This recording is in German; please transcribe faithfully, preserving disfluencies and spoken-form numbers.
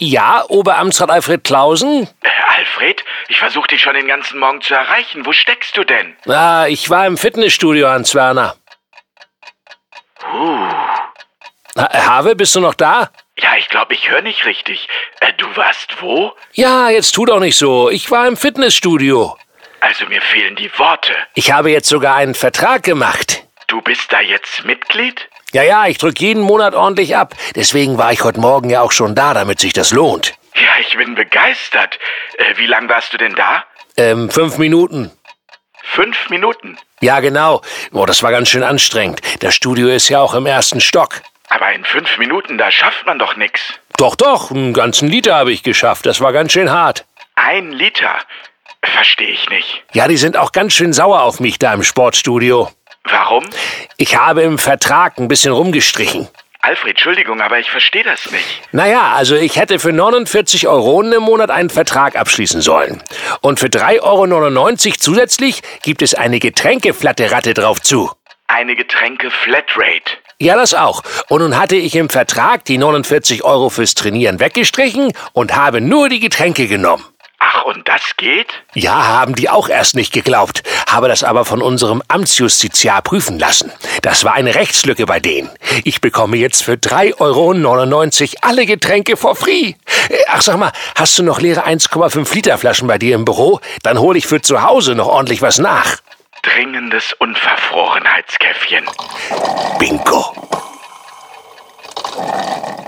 Ja, Oberamtsrat Alfred Clausen? Äh, Alfred, ich versuche dich schon den ganzen Morgen zu erreichen. Wo steckst du denn? Ah, ich war im Fitnessstudio, Hans Werner. Puh. Ha Have, bist du noch da? Ja, ich glaube, ich höre nicht richtig. Äh, du warst wo? Ja, jetzt tu doch nicht so. Ich war im Fitnessstudio. Also mir fehlen die Worte. Ich habe jetzt sogar einen Vertrag gemacht. Du bist da jetzt Mitglied? Ja, ja, ich drück jeden Monat ordentlich ab. Deswegen war ich heute Morgen ja auch schon da, damit sich das lohnt. Ja, ich bin begeistert. Äh, wie lang warst du denn da? Ähm, fünf Minuten. Fünf Minuten? Ja, genau. Oh, das war ganz schön anstrengend. Das Studio ist ja auch im ersten Stock. Aber in fünf Minuten, da schafft man doch nix. Doch, doch, einen ganzen Liter habe ich geschafft. Das war ganz schön hart. Ein Liter? Verstehe ich nicht. Ja, die sind auch ganz schön sauer auf mich da im Sportstudio. Warum? Ich habe im Vertrag ein bisschen rumgestrichen. Alfred, Entschuldigung, aber ich verstehe das nicht. Naja, also ich hätte für neunundvierzig Euro im Monat einen Vertrag abschließen sollen. Und für drei Euro neunundneunzig zusätzlich gibt es eine Getränkeflatteratte drauf zu. Eine Getränke-Flatrate. Ja, das auch. Und nun hatte ich im Vertrag die neunundvierzig Euro fürs Trainieren weggestrichen und habe nur die Getränke genommen. Ach, und das geht? Ja, haben die auch erst nicht geglaubt, habe das aber von unserem Amtsjustiziar prüfen lassen. Das war eine Rechtslücke bei denen. Ich bekomme jetzt für drei Euro neunundneunzig alle Getränke for free. Ach, sag mal, hast du noch leere eins Komma fünf Liter Flaschen bei dir im Büro? Dann hole ich für zu Hause noch ordentlich was nach. Dringendes Unverfrorenheitskäffchen. Bingo.